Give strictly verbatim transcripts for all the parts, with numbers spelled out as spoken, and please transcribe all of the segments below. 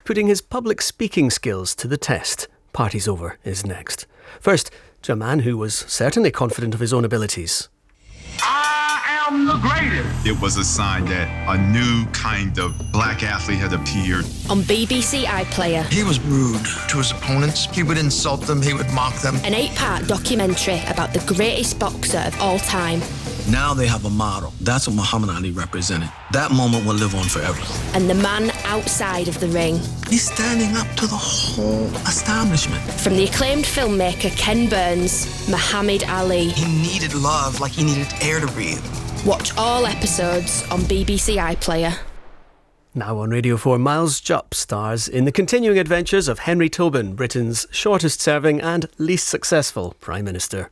putting his public speaking skills to the test. Party's Over is next. First, to a man who was certainly confident of his own abilities. I am the greatest. It was a sign that a new kind of black athlete had appeared. On B B C iPlayer. He was rude to his opponents. He would insult them, he would mock them. An eight-part documentary about the greatest boxer of all time. Now they have a model. That's what Muhammad Ali represented. That moment will live on forever. And the man outside of the ring. He's standing up to the whole establishment. From the acclaimed filmmaker Ken Burns, Muhammad Ali. He needed love like he needed air to breathe. Watch all episodes on B B C iPlayer. Now on Radio four, Miles Jupp stars in the continuing adventures of Henry Tobin, Britain's shortest-serving and least successful Prime Minister.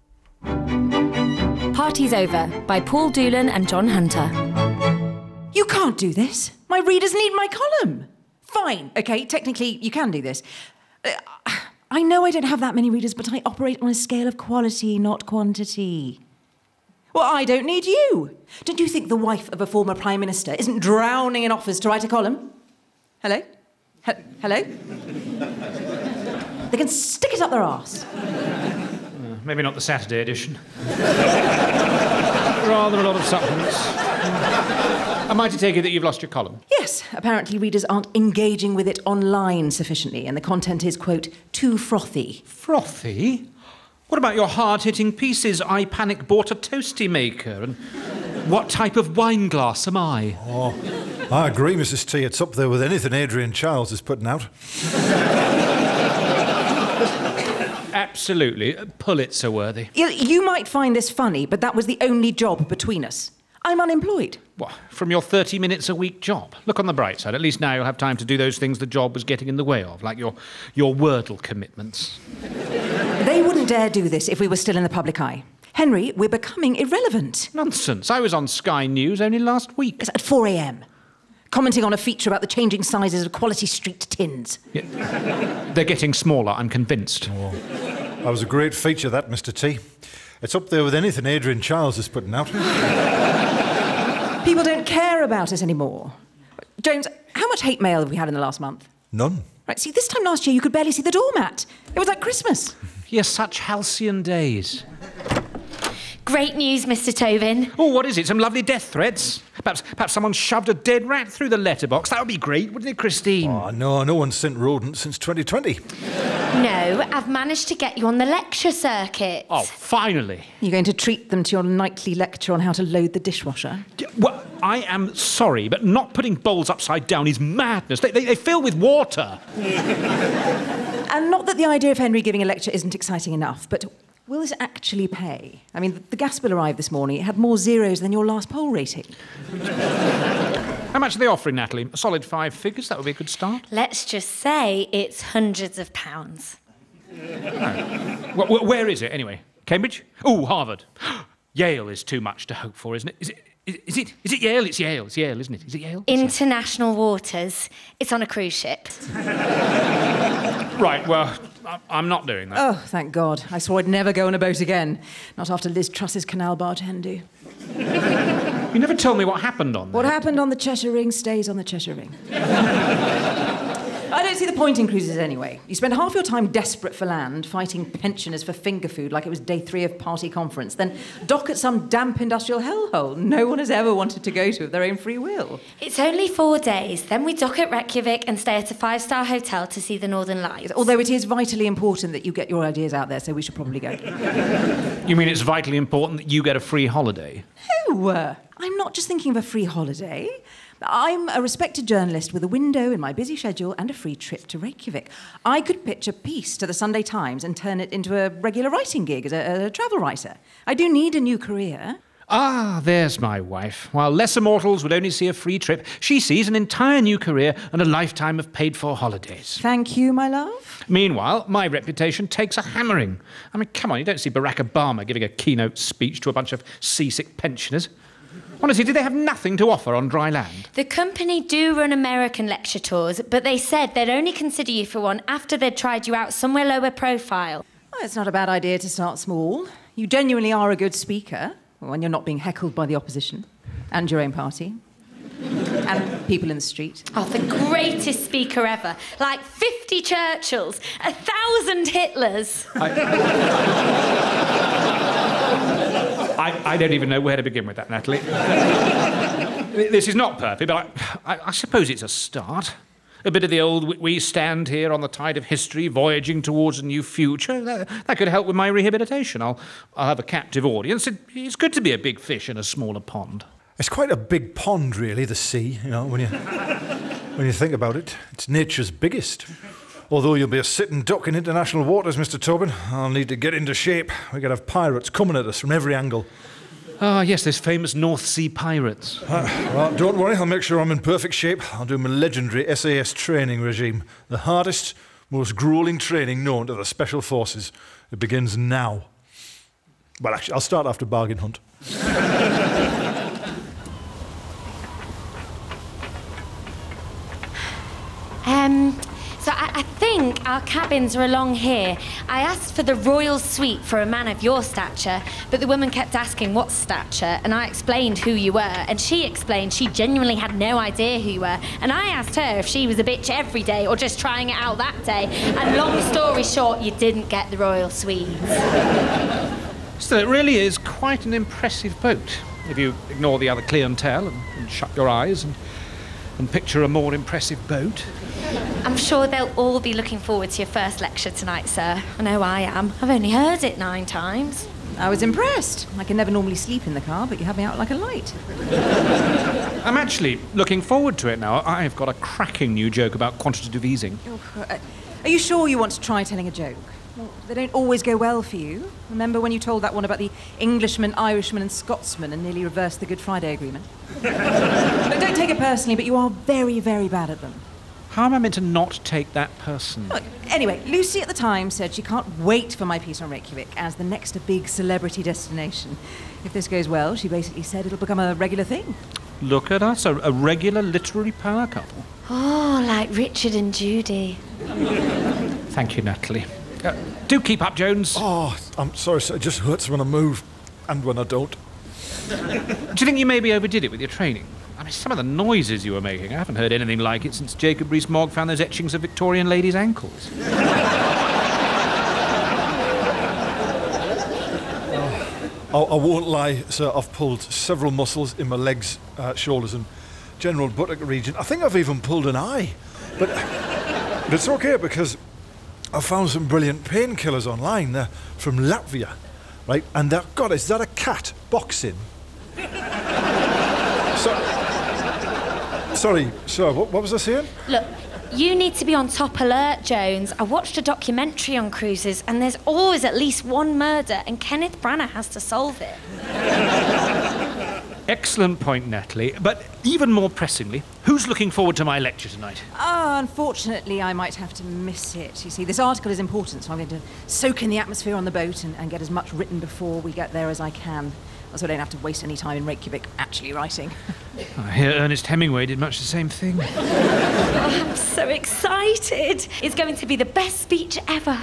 Party's Over by Paul Doolan and John Hunter. You can't do this. My readers need my column. Fine, OK, technically you can do this. Uh, I know I don't have that many readers, but I operate on a scale of quality, not quantity. Well, I don't need you. Don't you think the wife of a former Prime Minister isn't drowning in offers to write a column? Hello? He- hello? They can stick it up their arse. Maybe not the Saturday edition. Rather a lot of supplements. Am I to take it that you've lost your column? Yes, apparently readers aren't engaging with it online sufficiently, and the content is, quote, too frothy. Frothy? What about your hard-hitting pieces? I panic bought a toasty maker, and what type of wine glass am I? Oh, I agree, Missus T. It's up there with anything Adrian Chiles is putting out. Absolutely. Pulitzer-worthy. You, you might find this funny, but that was the only job between us. I'm unemployed. What, from your thirty minutes a week job? Look on the bright side. At least now you'll have time to do those things the job was getting in the way of, like your, your Wordle commitments. They wouldn't dare do this if we were still in the public eye. Henry, we're becoming irrelevant. Nonsense. I was on Sky News only last week. It's at four a.m. commenting on a feature about the changing sizes of Quality Street tins. Yeah. They're getting smaller, I'm convinced. Oh, that was a great feature, that, Mister T. It's up there with anything Adrian Chiles is putting out. People don't care about us anymore. James, how much hate mail have we had in the last month? None. Right, see, this time last year you could barely see the doormat. It was like Christmas. Yes, such halcyon days. Great news, Mister Tobin. Oh, what is it? Some lovely death threats? Perhaps perhaps someone shoved a dead rat through the letterbox. That would be great, wouldn't it, Christine? Oh, no, no one's sent rodents since twenty twenty. No, I've managed to get you on the lecture circuit. Oh, finally. You're going to treat them to your nightly lecture on how to load the dishwasher? D- well, I am sorry, but not putting bowls upside down is madness. They, they, they fill with water. And not that the idea of Henry giving a lecture isn't exciting enough, but will this actually pay? I mean, the gas bill arrived this morning. It had more zeros than your last poll rating. How much are they offering, Natalie? A solid five figures? That would be a good start. Let's just say it's hundreds of pounds. Oh. Well, where is it, anyway? Cambridge? Oh, Harvard. Yale is too much to hope for, isn't it? Is it? Is it? Is it Yale? It's Yale. It's Yale, isn't it? Is it Yale? It's International Yale. Waters. It's on a cruise ship. Right, well, I'm not doing that. Oh, thank God. I swore I'd never go on a boat again. Not after Liz Truss's canal barge hen do. You never told me what happened on What there. happened on the Cheshire Ring stays on the Cheshire Ring. I don't see the point in cruises anyway. You spend half your time desperate for land, fighting pensioners for finger food like it was day three of party conference, then dock at some damp industrial hellhole no one has ever wanted to go to of their own free will. It's only four days. Then we dock at Reykjavik and stay at a five-star hotel to see the Northern Lights. Although it is vitally important that you get your ideas out there, so we should probably go. You mean it's vitally important that you get a free holiday? No, uh, I'm not just thinking of a free holiday. I'm a respected journalist with a window in my busy schedule and a free trip to Reykjavik. I could pitch a piece to the Sunday Times and turn it into a regular writing gig as a, a travel writer. I do need a new career. Ah, there's my wife. While lesser mortals would only see a free trip, she sees an entire new career and a lifetime of paid-for holidays. Thank you, my love. Meanwhile, my reputation takes a hammering. I mean, come on, you don't see Barack Obama giving a keynote speech to a bunch of seasick pensioners. Honestly, did they have nothing to offer on dry land? The company do run American lecture tours, but they said they'd only consider you for one after they'd tried you out somewhere lower profile. Well, it's not a bad idea to start small. You genuinely are a good speaker when you're not being heckled by the opposition and your own party. And people in the street. Oh, the greatest speaker ever. Like fifty Churchills, a thousand Hitlers. I, I, I don't even know where to begin with that, Natalie. This is not perfect, but I, I, I suppose it's a start. A bit of the old we stand here on the tide of history, voyaging towards a new future. That, that could help with my rehabilitation. I'll, I'll have a captive audience. It, it's good to be a big fish in a smaller pond. It's quite a big pond, really, the sea, you know, when you, when you think about it. It's nature's biggest. Although you'll be a sitting duck in international waters, Mister Tobin, I'll need to get into shape. We're going to have pirates coming at us from every angle. Ah, yes, those famous North Sea pirates. Uh, well, don't worry, I'll make sure I'm in perfect shape. I'll do my legendary S A S training regime. The hardest, most gruelling training known to the Special Forces. It begins now. Well, actually, I'll start after bargain hunt. Um... So I, I think our cabins are along here. I asked for the royal suite for a man of your stature, but the woman kept asking what stature, and I explained who you were, and she explained she genuinely had no idea who you were, and I asked her if she was a bitch every day or just trying it out that day, and long story short, you didn't get the royal suite. Still, it really is quite an impressive boat, if you ignore the other clientele and, and shut your eyes and, and picture a more impressive boat. I'm sure they'll all be looking forward to your first lecture tonight, sir. I know I am. I've only heard it nine times. I was impressed. I can never normally sleep in the car, but you have me out like a light. I'm actually looking forward to it now. I've got a cracking new joke about quantitative easing. Oh, uh, are you sure you want to try telling a joke? Well, they don't always go well for you. Remember when you told that one about the Englishman, Irishman and Scotsman and nearly reversed the Good Friday Agreement? No, don't take it personally, but you are very, very bad at them. How am I meant to not take that person? Look, anyway, Lucy at the time said she can't wait for my piece on Reykjavik as the next big celebrity destination. If this goes well, she basically said it'll become a regular thing. Look at us, a, a regular literary power couple. Oh, like Richard and Judy. Thank you, Natalie. Uh, do keep up, Jones. Oh, I'm sorry, sir. It just hurts when I move and when I don't. Do you think you maybe overdid it with your training? I mean, some of the noises you were making, I haven't heard anything like it since Jacob Rees-Mogg found those etchings of Victorian ladies' ankles. oh, I, I won't lie, sir. I've pulled several muscles in my legs, uh, shoulders and general buttock region. I think I've even pulled an eye. But, but it's okay because I found some brilliant painkillers online. They're from Latvia, right? And they're, God, is that a cat boxing? so, Sorry, sir, what, what was I saying? Look, you need to be on top alert, Jones. I watched a documentary on cruises, and there's always at least one murder, and Kenneth Branagh has to solve it. Excellent point, Natalie. But even more pressingly, who's looking forward to my lecture tonight? Ah, unfortunately, I might have to miss it. You see, this article is important, so I'm going to soak in the atmosphere on the boat and, and get as much written before we get there as I can. So I don't have to waste any time in Reykjavik actually writing. I hear Ernest Hemingway did much the same thing. Oh, I'm so excited. It's going to be the best speech ever.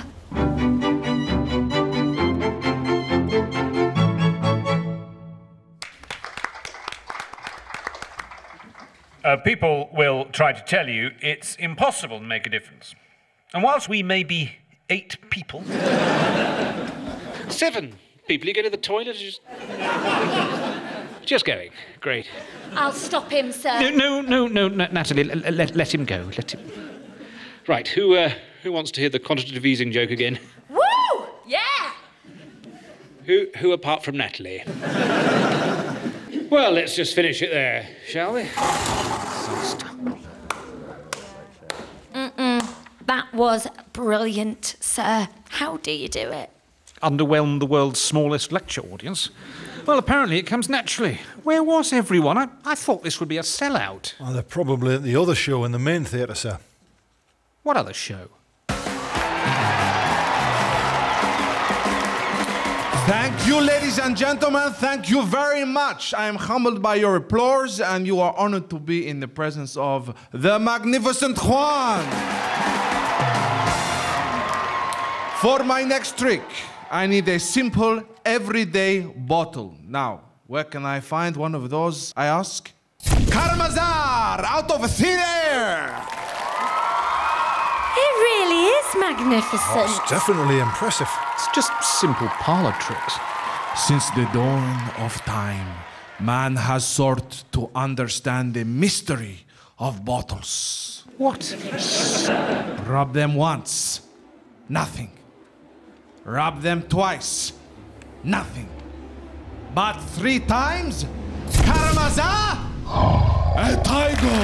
Uh, people will try to tell you it's impossible to make a difference. And whilst we may be eight people... Seven people. You go to the toilet just... just going. Great. I'll stop him, sir. No, no, no, no, Natalie, let, let, let him go. Let him... Right, who, uh, who wants to hear the quantitative easing joke again? Woo! Yeah! Who, who apart from Natalie? Well, let's just finish it there, shall we? Mm-mm. That was brilliant, sir. How do you do it? Underwhelmed the world's smallest lecture audience? Well, apparently it comes naturally. Where was everyone? I, I thought this would be a sellout. Well, they're probably at the other show in the main theatre, sir. What other show? Thank you, ladies and gentlemen. Thank you very much. I am humbled by your applause, and you are honored to be in the presence of the magnificent Juan. For my next trick, I need a simple, everyday bottle. Now, where can I find one of those, I ask? Karamazar, out of thin air! It really is magnificent. Oh, it's definitely impressive. It's just simple parlour tricks. Since the dawn of time, man has sought to understand the mystery of bottles. What? Rub them once, nothing. Rub them twice, nothing. But three times, Karamazar, a tiger!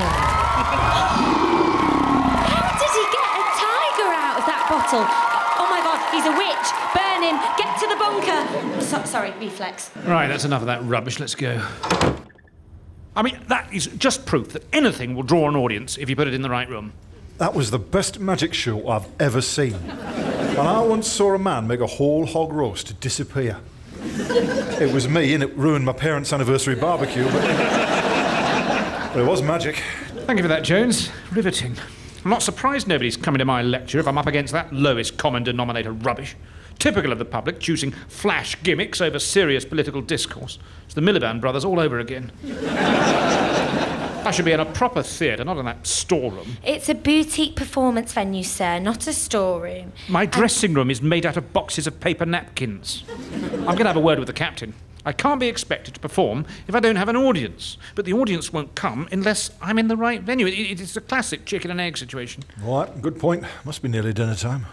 How did he get a tiger out of that bottle? Oh my God, he's a witch! Burn him! Get to the bunker! So, sorry, reflex. Right, that's enough of that rubbish. Let's go. I mean, that is just proof that anything will draw an audience if you put it in the right room. That was the best magic show I've ever seen. And I once saw a man make a whole hog roast disappear. It was me, and it ruined my parents' anniversary barbecue, but, but it was magic. Thank you for that, Jones. Riveting. I'm not surprised nobody's coming to my lecture if I'm up against that lowest common denominator rubbish. Typical of the public, choosing flash gimmicks over serious political discourse. It's the Miliband brothers all over again. I should be in a proper theatre, not in that storeroom. It's a boutique performance venue, sir, not a storeroom. My dressing room is made out of boxes of paper napkins. I'm going to have a word with the captain. I can't be expected to perform if I don't have an audience. But the audience won't come unless I'm in the right venue. It, it's a classic chicken and egg situation. All right, good point. Must be nearly dinner time.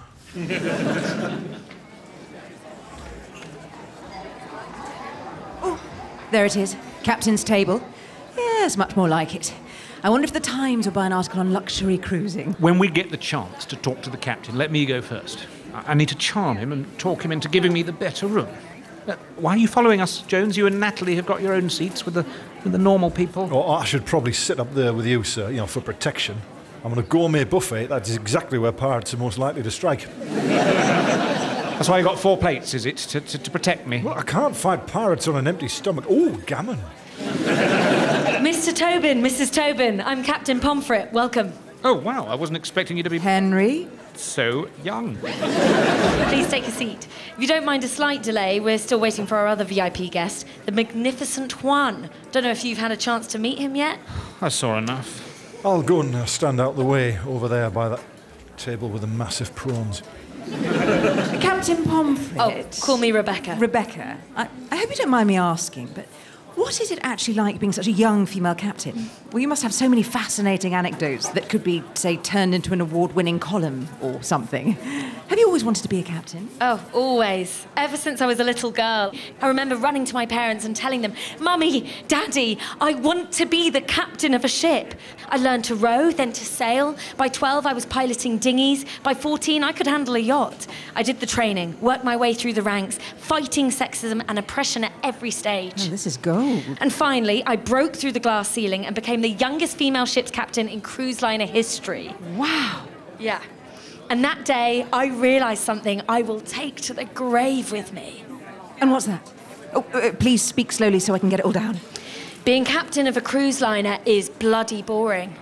There it is, captain's table. Yes, much more like it. I wonder if the Times will buy an article on luxury cruising. When we get the chance to talk to the captain, let me go first. I, I need to charm him and talk him into giving me the better room. Uh, why are you following us, Jones? You and Natalie have got your own seats with the, with the normal people. Oh, I should probably sit up there with you, sir, you know, for protection. I'm on a gourmet buffet. That's exactly where pirates are most likely to strike. That's why you got four plates, is it, to, to, to protect me? Well, I can't fight pirates on an empty stomach. Oh, gammon. Mister Tobin, Missus Tobin, I'm Captain Pomfret. Welcome. Oh, wow, I wasn't expecting you to be... Henry? So young. Please take a seat. If you don't mind a slight delay, we're still waiting for our other V I P guest, the magnificent Juan. Don't know if you've had a chance to meet him yet? I saw enough. I'll go and uh, stand out the way over there by that table with the massive prawns. Captain Pomfret. Oh, call me Rebecca. Rebecca. I, I hope you don't mind me asking, but what is it actually like being such a young female captain? Well, you must have so many fascinating anecdotes that could be, say, turned into an award-winning column or something. Have you always wanted to be a captain? Oh, always. Ever since I was a little girl. I remember running to my parents and telling them, Mummy, Daddy, I want to be the captain of a ship. I learned to row, then to sail. By twelve, I was piloting dinghies. By fourteen, I could handle a yacht. I did the training, worked my way through the ranks, fighting sexism and oppression at every stage. Oh, this is gold. And finally, I broke through the glass ceiling and became the youngest female ship's captain in cruise liner history. Wow. Yeah. And that day, I realised something I will take to the grave with me. And what's that? Oh, uh, please speak slowly so I can get it all down. Being captain of a cruise liner is bloody boring.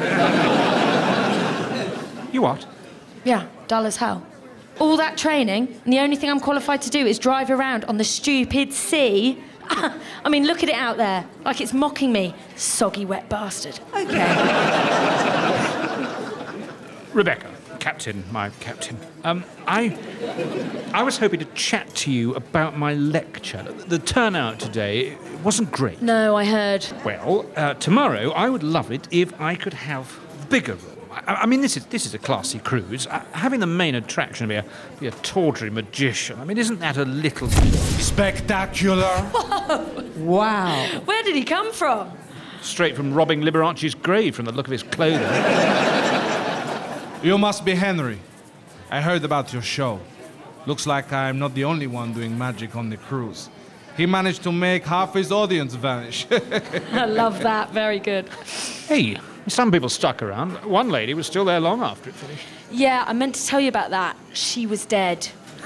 You what? Yeah, dull as hell. All that training, and the only thing I'm qualified to do is drive around on the stupid sea. I mean, look at it out there, like it's mocking me. Soggy, wet bastard. Okay. Rebecca. Captain, my captain. Um, I, I was hoping to chat to you about my lecture. The turnout today wasn't great. No, I heard. Well, uh, tomorrow I would love it if I could have a bigger room. I, I mean, this is this is a classy cruise. Uh, having the main attraction be a be a tawdry magician. I mean, isn't that a little spectacular? Whoa. Wow. Where did he come from? Straight from robbing Liberace's grave, from the look of his clothing. You must be Henry. I heard about your show. Looks like I'm not the only one doing magic on the cruise. He managed to make half his audience vanish. I love that. Very good. Hey, some people stuck around. One lady was still there long after it finished. Yeah, I meant to tell you about that. She was dead.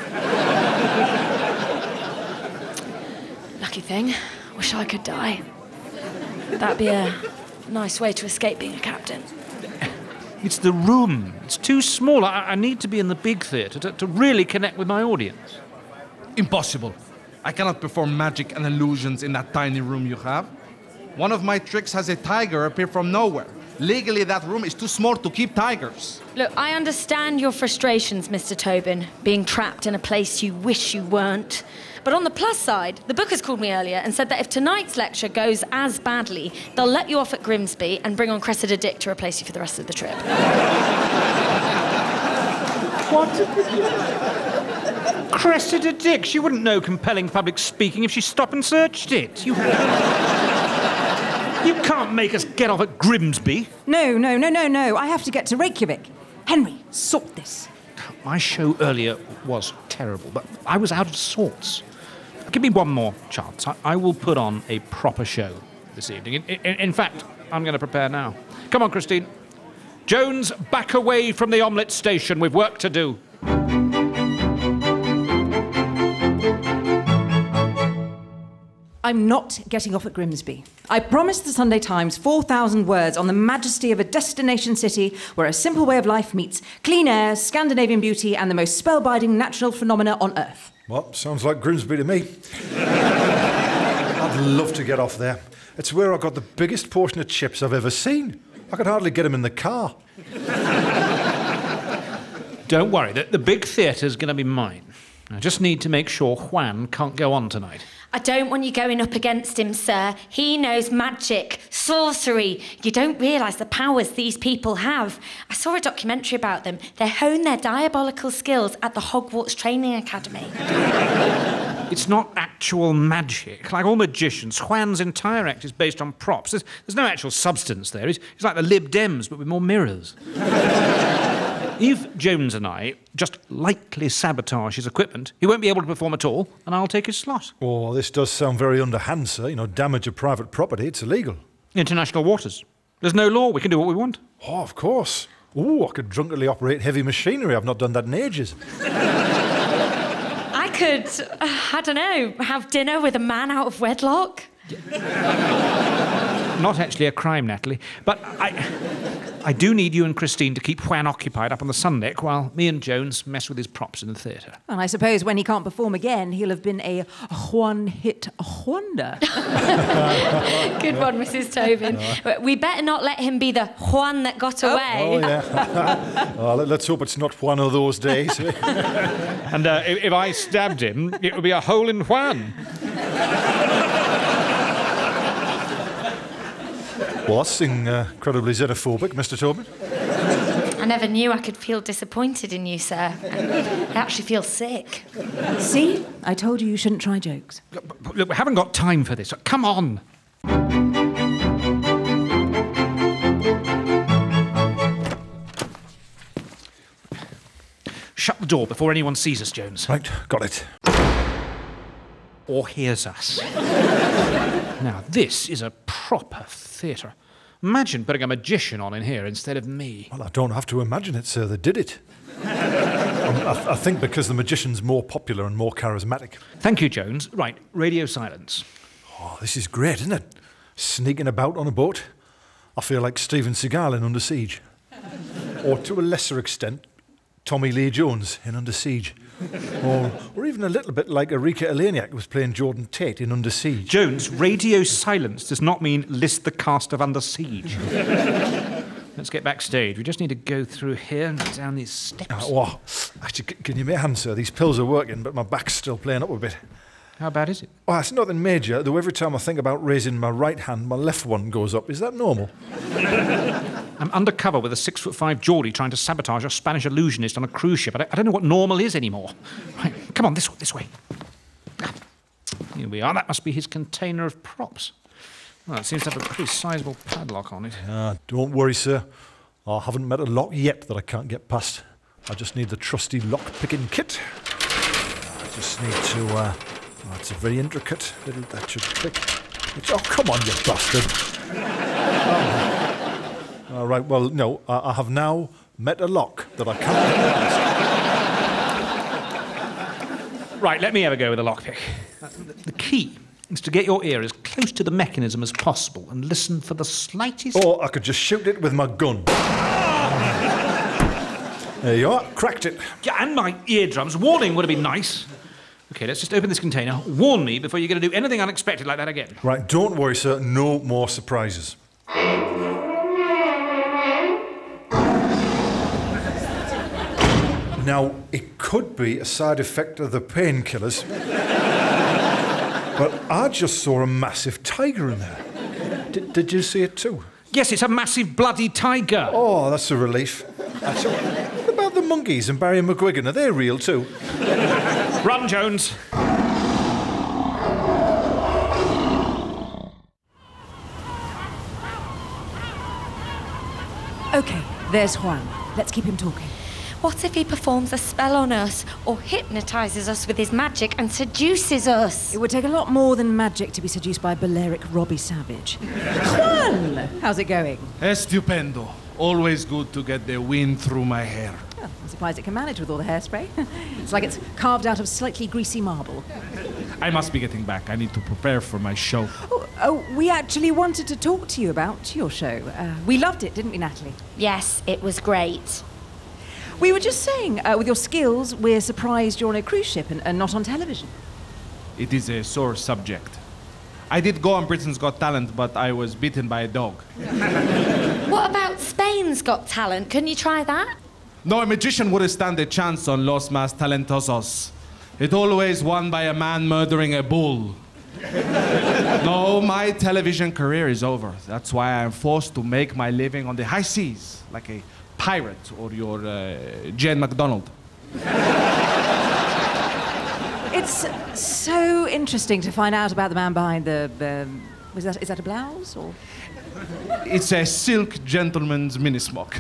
Lucky thing. Wish I could die. That'd be a nice way to escape being a captain. It's the room. It's too small. I, I need to be in the big theatre to, to really connect with my audience. Impossible. I cannot perform magic and illusions in that tiny room you have. One of my tricks has a tiger appear from nowhere. Legally, that room is too small to keep tigers. Look, I understand your frustrations, Mister Tobin, being trapped in a place you wish you weren't. But on the plus side, the bookers called me earlier and said that if tonight's lecture goes as badly, they'll let you off at Grimsby and bring on Cressida Dick to replace you for the rest of the trip. What? Cressida Dick? She wouldn't know compelling public speaking if she stopped and searched it. You... You can't make us get off at Grimsby. No, no, no, no, no. I have to get to Reykjavik. Henry, sort this. My show earlier was terrible, but I was out of sorts. Give me one more chance. I, I will put on a proper show this evening. In, in, in fact, I'm going to prepare now. Come on, Christine. Jones, back away from the omelette station. We've work to do. I'm not getting off at Grimsby. I promised the Sunday Times four thousand words on the majesty of a destination city where a simple way of life meets clean air, Scandinavian beauty, and the most spellbinding natural phenomena on Earth. Well, sounds like Grimsby to me. I'd love to get off there. It's where I got the biggest portion of chips I've ever seen. I could hardly get them in the car. Don't worry, the, the big theatre's going to be mine. I just need to make sure Juan can't go on tonight. I don't want you going up against him, sir. He knows magic, sorcery. You don't realise the powers these people have. I saw a documentary about them. They hone their diabolical skills at the Hogwarts Training Academy. It's not actual magic. Like all magicians, Juan's entire act is based on props. There's, there's no actual substance there. He's, he's like the Lib Dems, but with more mirrors. If Jones and I just lightly sabotage his equipment, he won't be able to perform at all, and I'll take his slot. Oh, this does sound very underhand, sir. You know, damage of private property, it's illegal. International waters. There's no law. We can do what we want. Oh, of course. Oh, I could drunkenly operate heavy machinery. I've not done that in ages. I could, uh, I don't know, have dinner with a man out of wedlock. Not actually a crime, Natalie, but I... I do need you and Christine to keep Juan occupied up on the sun deck while me and Jones mess with his props in the theatre. And I suppose when he can't perform again, he'll have been a one-hit wonder. Good one, Missus Tobin. But we better not let him be the Juan that got away. Oh, yeah. Oh, let's hope it's not one of those days. And uh, if I stabbed him, it would be a hole in Juan. Was uh, incredibly xenophobic, Mister Tobin. I never knew I could feel disappointed in you, sir. I actually feel sick. See? I told you you shouldn't try jokes. Look, we haven't got time for this. Come on. Shut the door before anyone sees us, Jones. Right, got it. Or hears us. Now, this is a proper theatre. Imagine putting a magician on in here instead of me. Well, I don't have to imagine it, sir. They did it. um, I, th- I think because the magician's more popular and more charismatic. Thank you, Jones. Right, radio silence. Oh, this is great, isn't it? Sneaking about on a boat. I feel like Steven Seagal in Under Siege. Or, to a lesser extent, Tommy Lee Jones in Under Siege. Or, or even a little bit like Erika Eleniak was playing Jordan Tate in Under Siege. Jones, radio silence does not mean list the cast of Under Siege. Let's get backstage. We just need to go through here and down these steps. Uh, oh, actually, c- can you make a hand, sir? These pills are working, but my back's still playing up a bit. How bad is it? Oh, it's nothing major, though every time I think about raising my right hand, my left one goes up. Is that normal? I'm undercover with a six-foot-five Geordie trying to sabotage a Spanish illusionist on a cruise ship. I don't, I don't know what normal is anymore. Right, come on, this, this way. Here we are. That must be his container of props. Well, it seems to have a pretty sizable padlock on it. Uh, don't worry, sir. I haven't met a lock yet that I can't get past. I just need the trusty lock-picking kit. I just need to... Uh, oh, it's a very intricate little... That should click. It's, oh, come on, you bastard. Oh. All right, well, no, I, I have now met a lock that I can't get past. Right, let me have a go with a lockpick. Uh, the, the key is to get your ear as close to the mechanism as possible and listen for the slightest... Or I could just shoot it with my gun. There you are, cracked it. Yeah, and my eardrums. Warning would have been nice. OK, let's just open this container. Warn me before you're going to do anything unexpected like that again. Right, don't worry, sir. No more surprises. Now, it could be a side effect of the painkillers, but I just saw a massive tiger in there. D- did you see it too? Yes, it's a massive bloody tiger. Oh, that's a relief. That's a... What about the monkeys and Barry McGuigan? Are they real too? Run, Jones. OK, there's Juan. Let's keep him talking. What if he performs a spell on us or hypnotises us with his magic and seduces us? It would take a lot more than magic to be seduced by Balearic Robbie Savage. Juan! How's it going? Estupendo. Always good to get the wind through my hair. Well, I'm surprised it can manage with all the hairspray. It's like it's carved out of slightly greasy marble. I must be getting back. I need to prepare for my show. Oh, oh we actually wanted to talk to you about your show. Uh, we loved it, didn't we, Natalie? Yes, it was great. We were just saying, uh, with your skills, we're surprised you're on a cruise ship and, and not on television. It is a sore subject. I did go on Britain's Got Talent, but I was bitten by a dog. What about Spain's Got Talent? Can you try that? No, a magician wouldn't stand a chance on Los Más Talentosos. It always won by a man murdering a bull. No, my television career is over. That's why I'm forced to make my living on the high seas, like a pirate or your uh, Jane MacDonald. It's so interesting to find out about the man behind the... Um, is, that, is that a blouse, or...? It's a silk gentleman's mini-smock.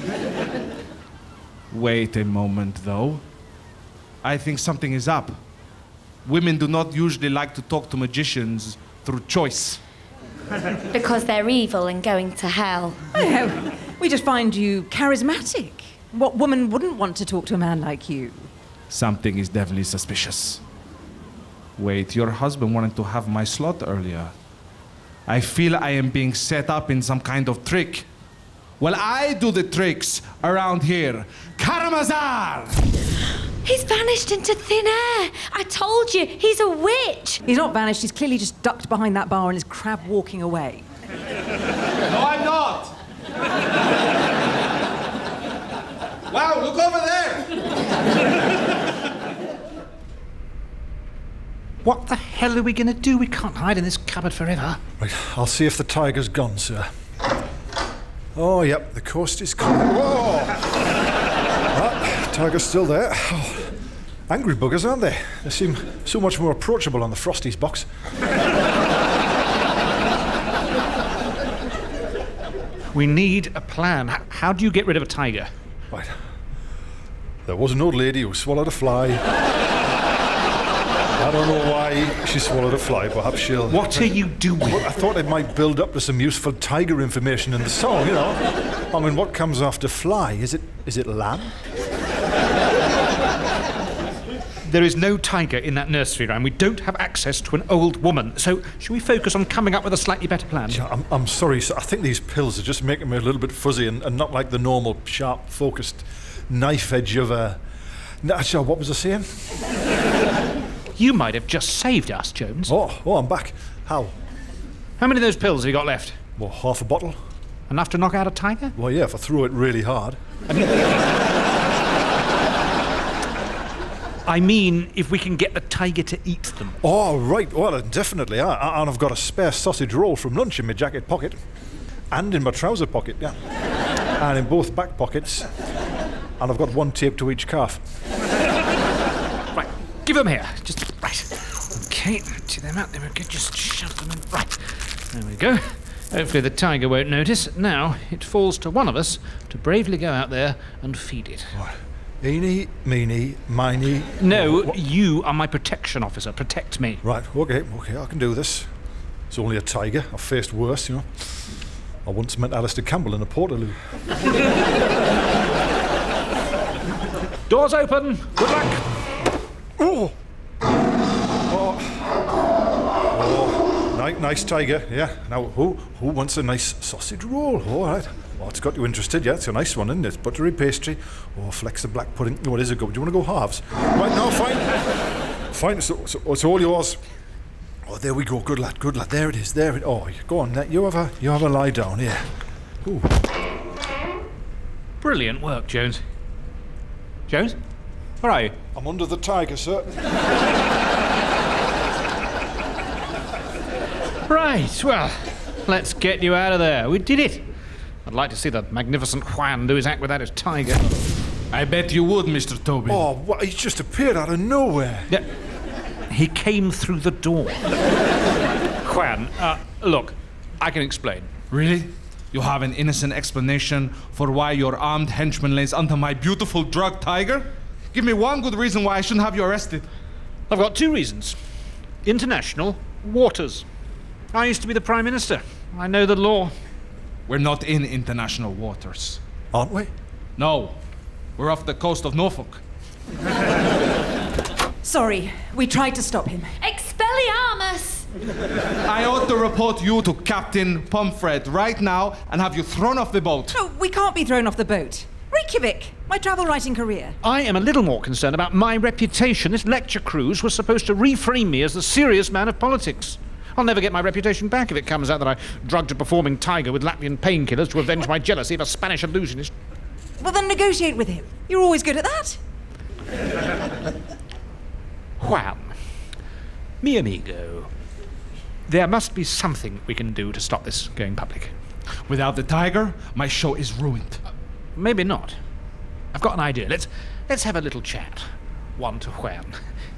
Wait a moment, though. I think something is up. Women do not usually like to talk to magicians through choice. Because they're evil and going to hell. Oh, we just find you charismatic. What woman wouldn't want to talk to a man like you? Something is definitely suspicious. Wait, your husband wanted to have my slot earlier. I feel I am being set up in some kind of trick. Well, I do the tricks around here. Karamazar! He's vanished into thin air. I told you, he's a witch. He's not vanished, he's clearly just ducked behind that bar and is crab walking away. No, I'm not! Wow, look over there! What the hell are we going to do? We can't hide in this cupboard forever. Right, I'll see if the tiger's gone, sir. Oh, yep, the coast is clear. Whoa! Ah, tiger's still there. Oh, angry buggers, aren't they? They seem so much more approachable on the Frosties box. We need a plan. H- how do you get rid of a tiger? Right. There was an old lady who swallowed a fly. I don't know why she swallowed a fly. Perhaps she'll... What are you doing? Well, I thought it might build up to some useful tiger information in the song, you know. I mean, what comes after fly? Is it is it lamb? There is no tiger in that nursery rhyme. We don't have access to an old woman. So, should we focus on coming up with a slightly better plan? Yeah, I'm, I'm sorry, sir. I think these pills are just making me a little bit fuzzy and, and not like the normal, sharp, focused knife edge of a... No, actually, what was I saying? You might have just saved us, Jones. Oh, oh, I'm back. How? How many of those pills have you got left? Well, half a bottle. Enough to knock out a tiger? Well, yeah, if I throw it really hard. I mean, I mean, if we can get the tiger to eat them. Oh, right. Well, definitely. I, I, and I've got a spare sausage roll from lunch in my jacket pocket. And in my trouser pocket, yeah. And in both back pockets. And I've got one taped to each calf. Right, give them here. Just, right. Okay, empty them out. There we go. Just shove them in. Right. There we go. Hopefully the tiger won't notice. Now, it falls to one of us to bravely go out there and feed it. What? Eeny, meeny, miny... No, what? You are my protection officer. Protect me. Right, okay, okay, I can do this. It's only a tiger. I've faced worse, you know. I once met Alistair Campbell in a Portaloo. Doors open. Good luck. Oh! Oh. Oh. Nice, nice tiger, yeah. Now, who who wants a nice sausage roll? All right. Oh, it's got you interested, yeah. It's a nice one, isn't it? Buttery pastry. Oh, flecks of black pudding. Oh, it is a good. Do you want to go halves? Right, now, fine. Fine, so, so it's all yours. Oh, there we go. Good lad, good lad. There it is, there it Oh, go on, you have a, you have a lie down here. Ooh. Brilliant work, Jones. Jones? Where are you? I'm under the tiger, sir. Right, well, let's get you out of there. We did it. I'd like to see the magnificent Juan do his act without his tiger. I bet you would, Mister Tobin. Oh, what? He just appeared out of nowhere. Yeah. He came through the door. Juan, uh, look, I can explain. Really? You have an innocent explanation for why your armed henchman lays under my beautiful drug tiger? Give me one good reason why I shouldn't have you arrested. I've got two reasons. International waters. I used to be the Prime Minister. I know the law. We're not in international waters. Aren't we? No. We're off the coast of Norfolk. Sorry, we tried to stop him. Expelliarmus! I ought to report you to Captain Pomfret right now and have you thrown off the boat. No, we can't be thrown off the boat. Reykjavik, my travel writing career. I am a little more concerned about my reputation. This lecture cruise was supposed to reframe me as the serious man of politics. I'll never get my reputation back if it comes out that I drugged a performing tiger with Latvian painkillers to avenge my jealousy of a Spanish illusionist. Well, then negotiate with him. You're always good at that. Juan, mi amigo, there must be something we can do to stop this going public. Without the tiger, my show is ruined. Uh, maybe not. I've got an idea. Let's let's have a little chat. One to Juan.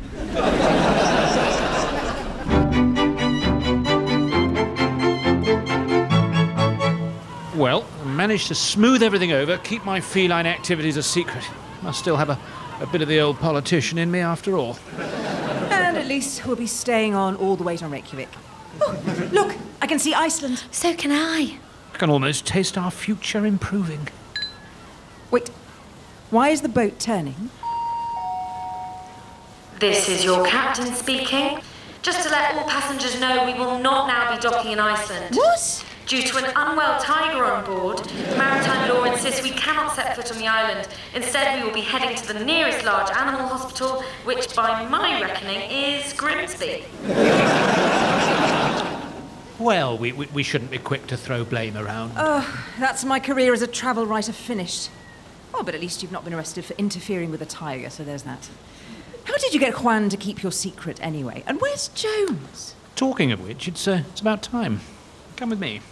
Well, I managed to smooth everything over, keep my feline activities a secret. I still have a, a bit of the old politician in me after all. And at least we'll be staying on all the way to Reykjavik. Oh, look, I can see Iceland. So can I. I can almost taste our future improving. Wait, why is the boat turning? This is your captain speaking. Just to let all passengers know, we will not now be docking in Iceland. What? Due to an unwell tiger on board, maritime law insists we cannot set foot on the island. Instead, we will be heading to the nearest large animal hospital, which, by my reckoning, is Grimsby. Well, we, we, we shouldn't be quick to throw blame around. Oh, that's my career as a travel writer finished. Oh, but at least you've not been arrested for interfering with a tiger, so there's that. How did you get Juan to keep your secret anyway? And where's Jones? Talking of which, it's, uh, it's about time. Come with me.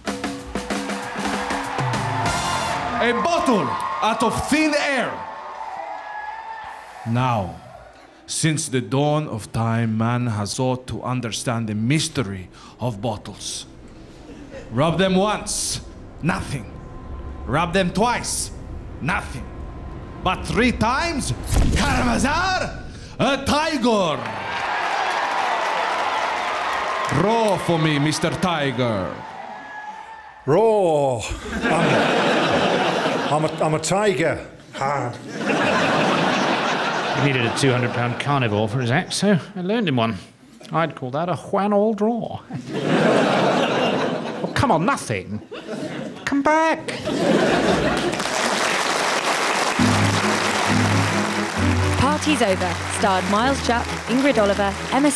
A bottle out of thin air. Now, since the dawn of time, man has sought to understand the mystery of bottles. Rub them once, nothing. Rub them twice, nothing. But three times, Karamazar, a tiger. Roar for me, Mister Tiger. Roar. I'm, I'm, a, I'm a tiger. Ha. He needed a two hundred pound carnivore for his act, so I loaned him one. I'd call that a Juan all draw. Oh, come on, nothing. Come back. Party's Over starred Miles Jupp, Ingrid Oliver, Emma